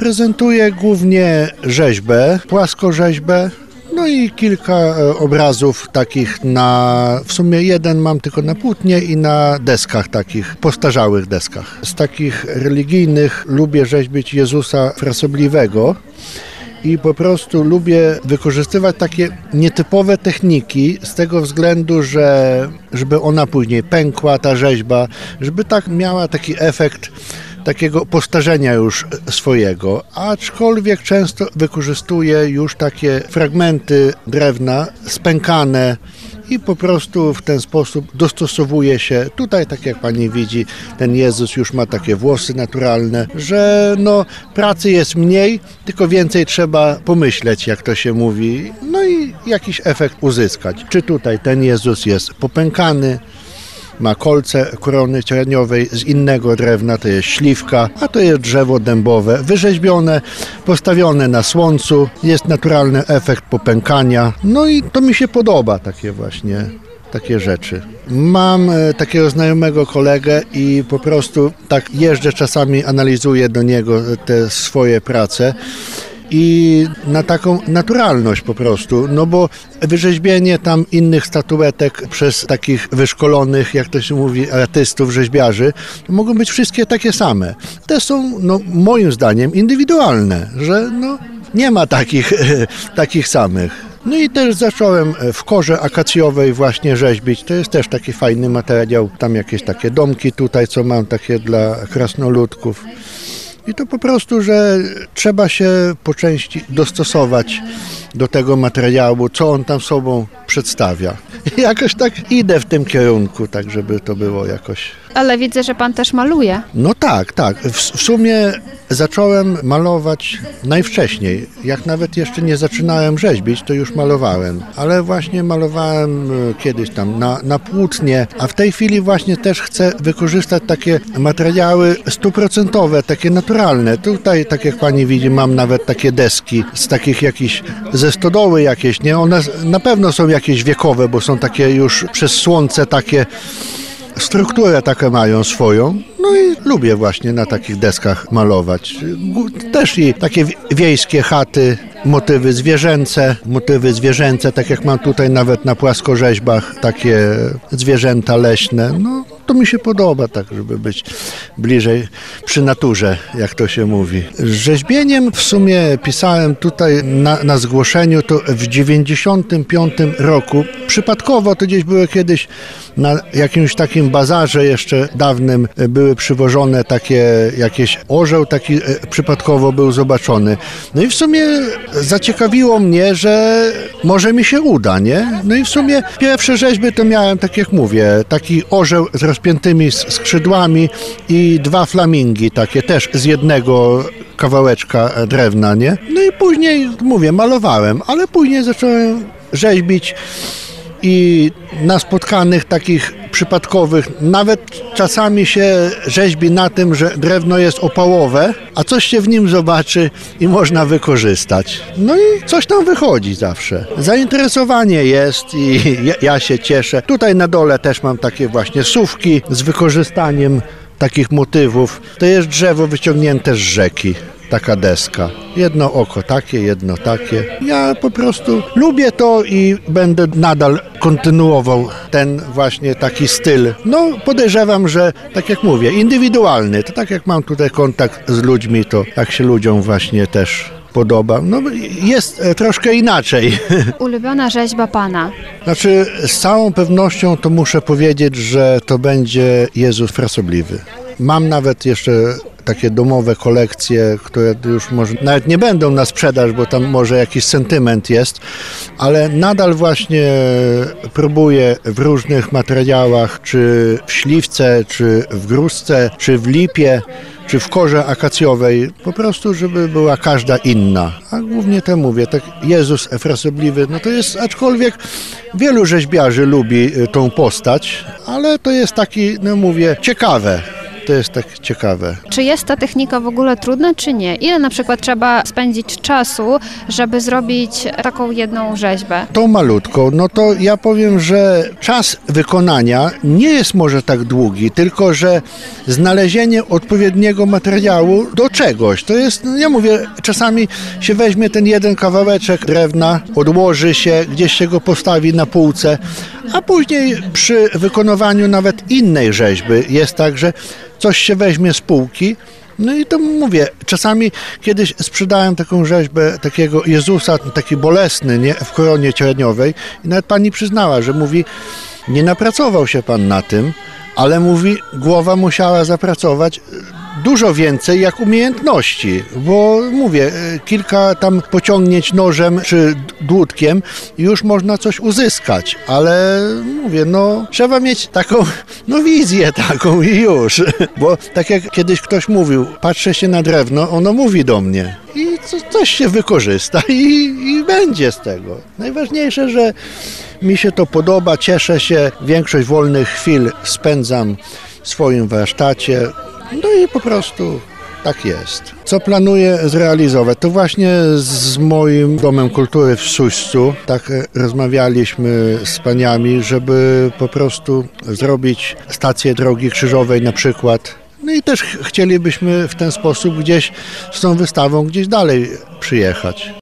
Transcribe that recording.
Prezentuję głównie rzeźbę, płaskorzeźbę, no i kilka obrazów takich w sumie jeden mam tylko na płótnie i na deskach takich, postarzałych deskach. Z takich religijnych lubię rzeźbić Jezusa frasobliwego i po prostu lubię wykorzystywać takie nietypowe techniki z tego względu, żeby ona później pękła, ta rzeźba, żeby tak miała taki efekt takiego postarzenia już swojego, aczkolwiek często wykorzystuję już takie fragmenty drewna spękane i po prostu w ten sposób dostosowuje się. Tutaj, tak jak pani widzi, ten Jezus już ma takie włosy naturalne, że pracy jest mniej, tylko więcej trzeba pomyśleć, jak to się mówi, no i jakiś efekt uzyskać. Czy tutaj ten Jezus jest popękany, ma kolce korony cierniowej z innego drewna, to jest śliwka, a to jest drzewo dębowe, wyrzeźbione, postawione na słońcu, jest naturalny efekt popękania, no i to mi się podoba, takie rzeczy. Mam takiego znajomego kolegę i po prostu tak jeżdżę czasami, analizuję do niego te swoje prace i na taką naturalność po prostu, bo wyrzeźbienie tam innych statuetek przez takich wyszkolonych, jak to się mówi, artystów, rzeźbiarzy, mogą być wszystkie takie same. Te są, moim zdaniem, indywidualne, że nie ma takich samych. No i też zacząłem w korze akacjowej właśnie rzeźbić. To jest też taki fajny materiał. Tam jakieś takie domki tutaj, co mam takie dla krasnoludków. I to po prostu, że trzeba się po części dostosować do tego materiału, co on tam sobą przedstawia. I jakoś tak idę w tym kierunku, tak żeby to było jakoś... Ale widzę, że pan też maluje. No tak. W sumie zacząłem malować najwcześniej. Jak nawet jeszcze nie zaczynałem rzeźbić, to już malowałem. Ale właśnie malowałem kiedyś tam na płótnie, a w tej chwili właśnie też chcę wykorzystać takie materiały 100%, takie naturalne. Tutaj, tak jak pani widzi, mam nawet takie deski z takich jakichś, ze stodoły jakieś, nie? One na pewno są jakieś wiekowe, bo są takie już przez słońce takie, strukturę taką mają swoją, no i lubię właśnie na takich deskach malować. Też i takie wiejskie chaty, motywy zwierzęce, tak jak mam tutaj nawet na płaskorzeźbach, takie zwierzęta leśne, to mi się podoba, tak żeby być bliżej przy naturze, jak to się mówi. Rzeźbieniem w sumie pisałem tutaj na zgłoszeniu, to w 95 roku. Przypadkowo to gdzieś były kiedyś na jakimś takim bazarze jeszcze dawnym były przywożone takie jakieś orzeł, taki przypadkowo był zobaczony. No i w sumie zaciekawiło mnie, że może mi się uda, nie? No i w sumie pierwsze rzeźby to miałem, tak jak mówię, taki orzeł z rozpiętymi skrzydłami i 2 flamingi takie też z jednego kawałeczka drewna, nie? No i później, mówię, malowałem, ale później zacząłem rzeźbić i na spotkanych takich przypadkowych, nawet czasami się rzeźbi na tym, że drewno jest opałowe, a coś się w nim zobaczy i można wykorzystać. No i coś tam wychodzi zawsze. Zainteresowanie jest i ja się cieszę. Tutaj na dole też mam takie właśnie sówki z wykorzystaniem takich motywów. To jest drzewo wyciągnięte z rzeki. Taka deska. Jedno oko takie, jedno takie. Ja po prostu lubię to i będę nadal kontynuował ten właśnie taki styl. Podejrzewam, że tak jak mówię, indywidualny. To tak jak mam tutaj kontakt z ludźmi, to tak się ludziom właśnie też podoba. Jest troszkę inaczej. Ulubiona rzeźba pana? Znaczy, z całą pewnością to muszę powiedzieć, że to będzie Jezus frasobliwy. Mam nawet jeszcze takie domowe kolekcje, które już może nawet nie będą na sprzedaż, bo tam może jakiś sentyment jest, ale nadal właśnie próbuję w różnych materiałach, czy w śliwce, czy w gruszce, czy w lipie, czy w korze akacjowej, po prostu, żeby była każda inna. A głównie to mówię, tak Jezus frasobliwy, to jest, aczkolwiek wielu rzeźbiarzy lubi tą postać, ale to jest taki, mówię, ciekawe. to jest tak ciekawe. Czy jest ta technika w ogóle trudna, czy nie? Ile na przykład trzeba spędzić czasu, żeby zrobić taką jedną rzeźbę? Tą malutką, no to ja powiem, że czas wykonania nie jest może tak długi, tylko że znalezienie odpowiedniego materiału do czegoś. To jest, no ja mówię, czasami się weźmie ten jeden kawałeczek drewna, odłoży się, gdzieś się go postawi na półce, a później przy wykonywaniu nawet innej rzeźby jest tak, że coś się weźmie z półki. No i to mówię, czasami kiedyś sprzedałem taką rzeźbę takiego Jezusa, taki bolesny, nie, w koronie cierniowej i nawet pani przyznała, że mówi, nie napracował się pan na tym, ale mówi, głowa musiała zapracować dużo więcej jak umiejętności, bo mówię, kilka tam pociągnięć nożem czy dłutkiem i już można coś uzyskać, ale mówię, no trzeba mieć taką, no wizję taką i już, bo tak jak kiedyś ktoś mówił, patrzę się na drewno, ono mówi do mnie i coś się wykorzysta i będzie z tego. Najważniejsze, że mi się to podoba, cieszę się, większość wolnych chwil spędzam w swoim warsztacie, no i po prostu tak jest. Co planuję zrealizować? To właśnie z moim Domem Kultury w Suścu, tak rozmawialiśmy z paniami, żeby po prostu zrobić stację drogi krzyżowej na przykład. No i też chcielibyśmy w ten sposób gdzieś z tą wystawą gdzieś dalej przyjechać.